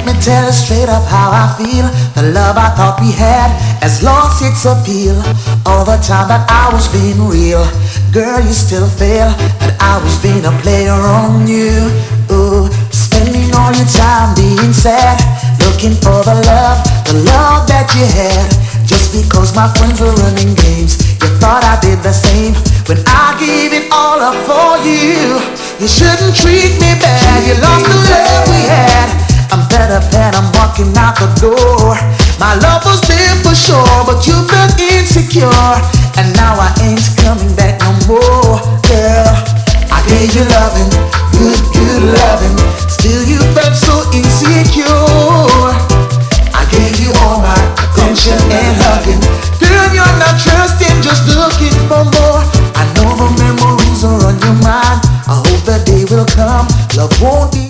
Let me tell you straight up how I feel. The love I thought we had has lost its appeal. All the time that I was being real, girl, you still fail. That I was being a player on you. Ooh, spending all your time being sad, looking for the love that you had. Just because my friends were running games, you thought I did the same. When I gave it all up for you, you shouldn't treat me bad. You lost the love we had. I'm fed up and I'm walking out the door. My love was there for sure, but you felt insecure, and now I ain't coming back no more. Girl, I gave you loving, good loving. Still you felt so insecure. I gave you all my attention and hugging. Girl, you're not trusting, just looking for more. I know the memories are on your mind. I hope the day will come, love won't be